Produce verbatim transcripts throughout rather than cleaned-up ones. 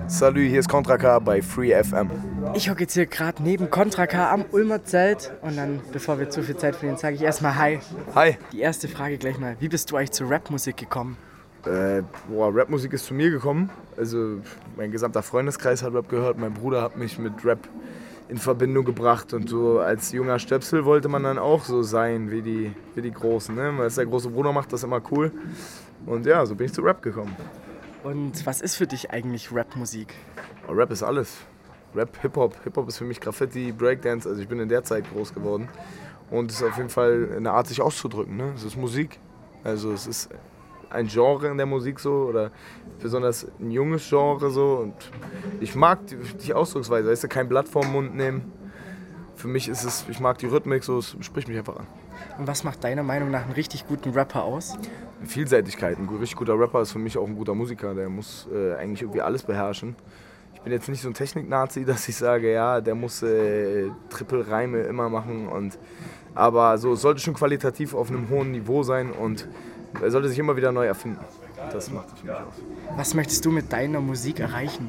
Salut, hier ist Contra K bei Free F M. Ich hocke jetzt hier gerade neben Contra K am Ulmer Zelt und dann, bevor wir zu viel Zeit verlieren, sage ich erstmal Hi. Hi. Die erste Frage gleich mal, wie bist du eigentlich zur Rapmusik gekommen? Äh, boah, Rapmusik ist zu mir gekommen. Also mein gesamter Freundeskreis hat Rap gehört, mein Bruder hat mich mit Rap in Verbindung gebracht und so als junger Stöpsel wollte man dann auch so sein wie die, wie die Großen. Ne? Weil der große Bruder macht das immer cool und ja, so bin ich zu Rap gekommen. Und was ist für dich eigentlich Rapmusik? Oh, Rap ist alles. Rap, Hip-Hop. Hip-Hop ist für mich Graffiti, Breakdance. Also ich bin in der Zeit groß geworden. Und es ist auf jeden Fall eine Art, sich auszudrücken. Ne? Es ist Musik. Also es ist ein Genre in der Musik so oder besonders ein junges Genre so. Und ich mag die, die Ausdrucksweise. Weißt du, kein Blatt vorm Mund nehmen. Für mich ist es, ich mag die Rhythmik so, es spricht mich einfach an. Und was macht deiner Meinung nach einen richtig guten Rapper aus? Vielseitigkeit. Ein richtig guter Rapper ist für mich auch ein guter Musiker. Der muss äh, eigentlich irgendwie alles beherrschen. Ich bin jetzt nicht so ein Technik-Nazi, dass ich sage, ja, der muss äh, Triple-Reime immer machen. Und, aber so, es sollte schon qualitativ auf einem hohen Niveau sein und er sollte sich immer wieder neu erfinden. Das macht es für mich aus. Was möchtest du mit deiner Musik erreichen?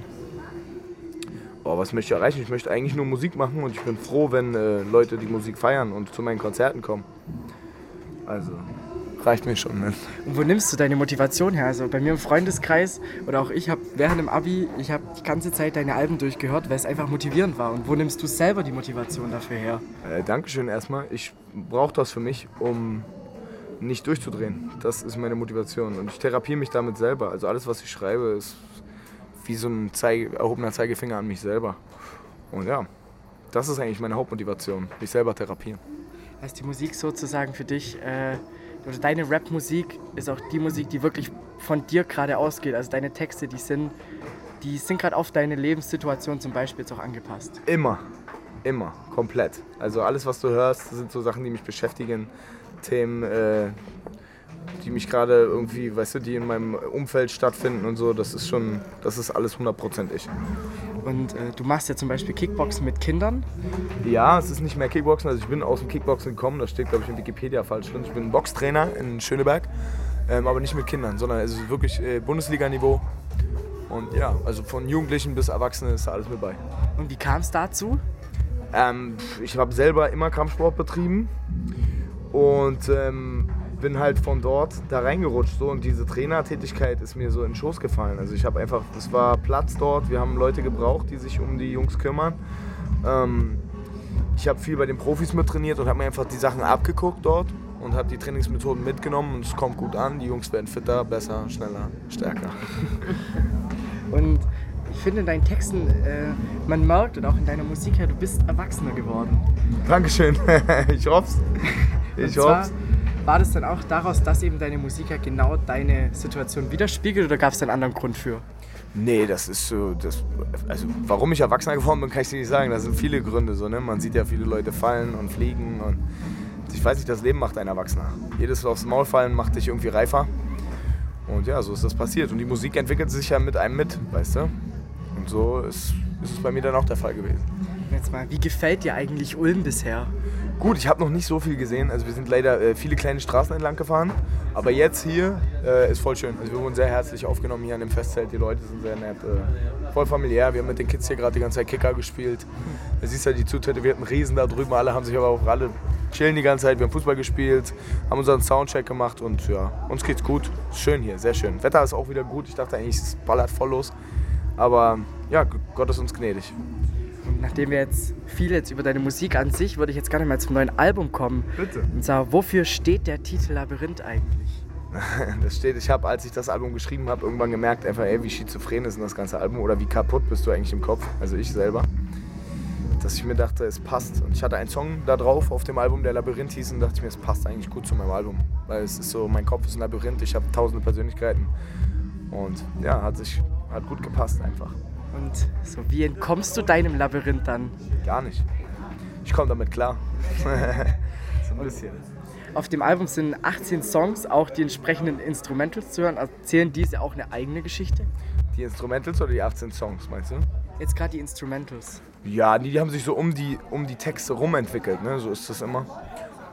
Oh, was möchte ich erreichen? Ich möchte eigentlich nur Musik machen und ich bin froh, wenn äh, Leute die Musik feiern und zu meinen Konzerten kommen. Also, reicht mir schon. Ne? Und wo nimmst du deine Motivation her? Also bei mir im Freundeskreis oder auch ich habe während dem Abi, ich habe die ganze Zeit deine Alben durchgehört, weil es einfach motivierend war. Und wo nimmst du selber die Motivation dafür her? Äh, Dankeschön erstmal. Ich brauche das für mich, um nicht durchzudrehen. Das ist meine Motivation und ich therapiere mich damit selber. Also alles, was ich schreibe, ist wie so ein Zeige, erhobener Zeigefinger an mich selber. Und ja, das ist eigentlich meine Hauptmotivation, mich selber therapieren. Also die Musik sozusagen für dich, äh, oder deine Rap-Musik ist auch die Musik, die wirklich von dir gerade ausgeht. Also deine Texte, die sind, die sind gerade auf deine Lebenssituation zum Beispiel jetzt auch angepasst. Immer, immer, komplett. Also alles, was du hörst, sind so Sachen, die mich beschäftigen, Themen, äh, die mich gerade irgendwie, weißt du, die in meinem Umfeld stattfinden und so, das ist schon, das ist alles hundert Prozent ich. Und äh, du machst ja zum Beispiel Kickboxen mit Kindern? Ja, es ist nicht mehr Kickboxen, also ich bin aus dem Kickboxen gekommen, das steht glaube ich in Wikipedia falsch drin. Ich bin Boxtrainer in Schöneberg, ähm, aber nicht mit Kindern, sondern es ist wirklich äh, Bundesliga-Niveau. Und ja, also von Jugendlichen bis Erwachsenen ist da alles mit bei. Und wie kam es dazu? Ähm, ich habe selber immer Kampfsport betrieben und ähm, bin halt von dort da reingerutscht so, und diese Trainertätigkeit ist mir so in den Schoß gefallen. Also ich habe einfach, es war Platz dort, wir haben Leute gebraucht, die sich um die Jungs kümmern. Ähm, ich habe viel bei den Profis mit trainiert und habe mir einfach die Sachen abgeguckt dort und habe die Trainingsmethoden mitgenommen und es kommt gut an. Die Jungs werden fitter, besser, schneller, stärker. Und ich finde in deinen Texten, äh, man merkt und auch in deiner Musik her, du bist erwachsener geworden. Dankeschön, ich hoff's. Ich hoff's. War das dann auch daraus, dass eben deine Musik ja genau deine Situation widerspiegelt oder gab es da einen anderen Grund für? Nee, das ist so, das, also warum ich Erwachsener geworden bin, kann ich dir nicht sagen. Da sind viele Gründe so, ne? Man sieht ja viele Leute fallen und fliegen und ich weiß nicht, das Leben macht einen Erwachsener. Jedes aufs Maul fallen macht dich irgendwie reifer und ja, so ist das passiert und die Musik entwickelt sich ja mit einem mit, weißt du? Und so ist, ist es bei mir dann auch der Fall gewesen. Jetzt mal, wie gefällt dir eigentlich Ulm bisher? Gut, ich habe noch nicht so viel gesehen. Also wir sind leider äh, viele kleine Straßen entlang gefahren. Aber jetzt hier äh, ist voll schön. Also wir wurden sehr herzlich aufgenommen hier an dem Festzelt. Die Leute sind sehr nett, äh, voll familiär. Wir haben mit den Kids hier gerade die ganze Zeit Kicker gespielt. Du siehst ja die zutätowierten Riesen da drüben. Alle haben sich aber auch alle chillen die ganze Zeit. Wir haben Fußball gespielt, haben unseren Soundcheck gemacht und ja, uns geht's gut. Ist schön hier, sehr schön. Wetter ist auch wieder gut. Ich dachte eigentlich, es ballert voll los. Aber ja, Gott ist uns gnädig. Und nachdem wir jetzt viel jetzt über deine Musik an sich, würde ich jetzt gar nicht mal zum neuen Album kommen. Bitte. Und zwar, wofür steht der Titel Labyrinth eigentlich? Das steht, ich habe, als ich das Album geschrieben habe, irgendwann gemerkt, einfach, ey, wie schizophren ist denn das ganze Album oder wie kaputt bist du eigentlich im Kopf, also ich selber, dass ich mir dachte, es passt. Und ich hatte einen Song da drauf auf dem Album, der Labyrinth hieß, und dachte ich mir, es passt eigentlich gut zu meinem Album, weil es ist so, mein Kopf ist ein Labyrinth, ich habe tausende Persönlichkeiten und ja, hat sich, hat gut gepasst einfach. Und so, wie entkommst du deinem Labyrinth dann? Gar nicht. Ich komme damit klar. So ein bisschen. Auf dem Album sind achtzehn Songs, auch die entsprechenden Instrumentals zu hören. Erzählen diese auch eine eigene Geschichte? Die Instrumentals oder die achtzehn Songs, meinst du? Jetzt gerade die Instrumentals. Ja, die, die haben sich so um die, um die Texte rum entwickelt, ne? So ist das immer.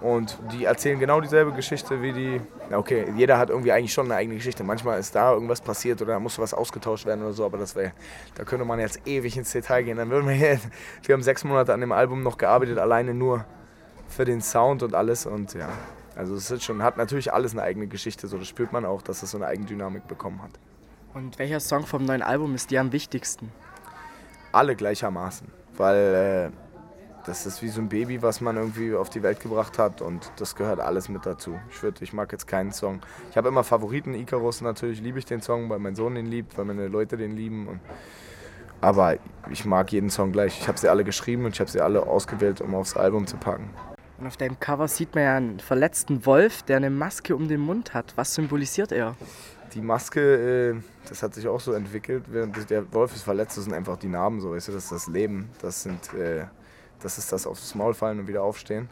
Und die erzählen genau dieselbe Geschichte wie die, okay, jeder hat irgendwie eigentlich schon eine eigene Geschichte. Manchmal ist da irgendwas passiert oder muss was ausgetauscht werden oder so, aber das wäre, da könnte man jetzt ewig ins Detail gehen. Dann würden wir hier, wir haben sechs Monate an dem Album noch gearbeitet, alleine nur für den Sound und alles und ja. Also es ist schon, hat natürlich alles eine eigene Geschichte, so das spürt man auch, dass es so eine Eigendynamik bekommen hat. Und welcher Song vom neuen Album ist dir am wichtigsten? Alle gleichermaßen, weil äh, das ist wie so ein Baby, was man irgendwie auf die Welt gebracht hat und das gehört alles mit dazu. Ich würde, ich mag jetzt keinen Song. Ich habe immer Favoriten, Icarus natürlich liebe ich den Song, weil mein Sohn den liebt, weil meine Leute den lieben. Und, aber ich mag jeden Song gleich. Ich habe sie alle geschrieben und ich habe sie alle ausgewählt, um aufs Album zu packen. Und auf deinem Cover sieht man ja einen verletzten Wolf, der eine Maske um den Mund hat. Was symbolisiert er? Die Maske, das hat sich auch so entwickelt. Während der Wolf ist verletzt, das sind einfach die Narben, so, weißt du, das ist das Leben. Das sind... Das ist das aufs Maul fallen und wieder aufstehen.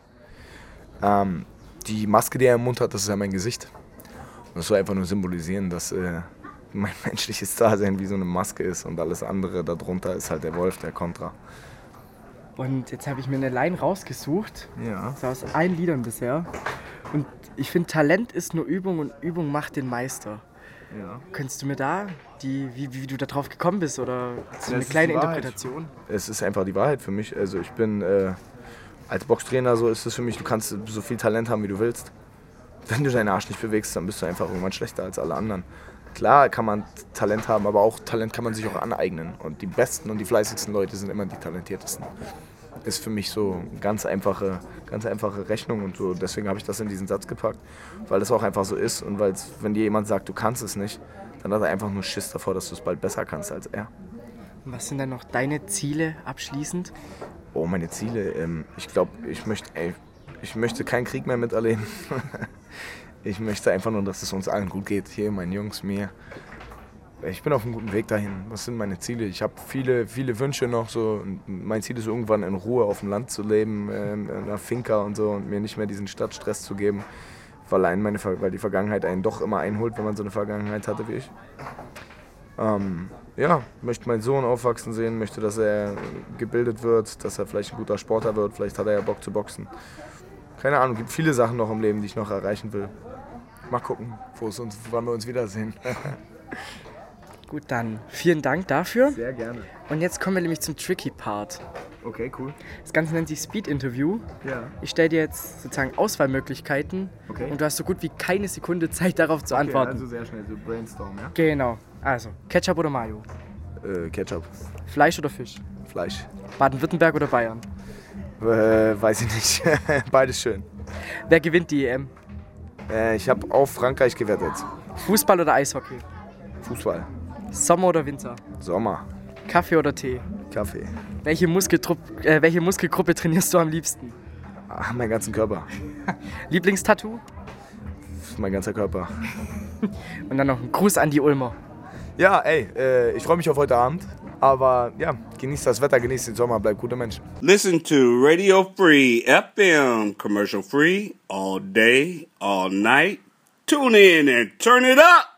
Ähm, die Maske, die er im Mund hat, das ist ja mein Gesicht. Und das soll einfach nur symbolisieren, dass äh, mein menschliches Dasein wie so eine Maske ist und alles andere darunter ist halt der Wolf, der Kontra. Und jetzt habe ich mir eine Line rausgesucht. Ja. Das war aus allen Liedern bisher. Und ich finde, Talent ist nur Übung und Übung macht den Meister. Ja. Könntest du mir da, die, wie, wie du da drauf gekommen bist oder so eine Das kleine ist die Wahrheit. Interpretation? Es ist einfach die Wahrheit für mich. Also ich bin äh, als Boxtrainer, so ist es für mich, du kannst so viel Talent haben, wie du willst. Wenn du deinen Arsch nicht bewegst, dann bist du einfach irgendwann schlechter als alle anderen. Klar kann man Talent haben, aber auch Talent kann man sich auch aneignen. Und die besten und die fleißigsten Leute sind immer die talentiertesten. Ist für mich so eine ganz einfache, ganz einfache Rechnung und so. Deswegen habe ich das in diesen Satz gepackt, weil das auch einfach so ist. Und weil wenn dir jemand sagt, du kannst es nicht, dann hat er einfach nur Schiss davor, dass du es bald besser kannst als er. Und was sind dann noch deine Ziele abschließend? Oh, meine Ziele. Ähm, ich glaube, ich möchte, ey, ich möchte keinen Krieg mehr miterleben. Ich möchte einfach nur, dass es uns allen gut geht. Hier, meinen Jungs, mir. Ich bin auf einem guten Weg dahin. Was sind meine Ziele? Ich habe viele, viele Wünsche noch. So. Mein Ziel ist irgendwann in Ruhe auf dem Land zu leben, in einer Finca und so und mir nicht mehr diesen Stadtstress zu geben, weil, einen meine, weil die Vergangenheit einen doch immer einholt, wenn man so eine Vergangenheit hatte wie ich. Ähm, ja, möchte meinen Sohn aufwachsen sehen, möchte, dass er gebildet wird, dass er vielleicht ein guter Sportler wird, vielleicht hat er ja Bock zu boxen. Keine Ahnung, gibt viele Sachen noch im Leben, die ich noch erreichen will. Mal gucken, wo es uns, wann wir uns wiedersehen. Gut, dann vielen Dank dafür. Sehr gerne. Und jetzt kommen wir nämlich zum tricky Part. Okay, cool. Das Ganze nennt sich Speed Interview. Ja. Ich stelle dir jetzt sozusagen Auswahlmöglichkeiten Okay. und du hast so gut wie keine Sekunde Zeit darauf zu Okay, antworten. also sehr schnell, so Brainstorm, ja? Genau. Also, Ketchup oder Mayo? Äh, Ketchup, Fleisch oder Fisch? Fleisch. Baden-Württemberg oder Bayern? Äh, weiß ich nicht. Beides schön. Wer gewinnt die E M? Äh, ich habe auf Frankreich gewettet. Fußball oder Eishockey? Fußball. Sommer oder Winter? Sommer. Kaffee oder Tee? Kaffee. Welche, Muskeltrupp, äh, welche Muskelgruppe trainierst du am liebsten? Ach, mein ganzen Körper. Lieblingstattoo? Mein ganzer Körper. Und dann noch ein Gruß an die Ulmer. Ja, ey, äh, ich freue mich auf heute Abend. Aber ja, genießt das Wetter, genießt den Sommer, bleibt gute Menschen. Listen to Radio Free F M, commercial free, all day, all night. Tune in and turn it up.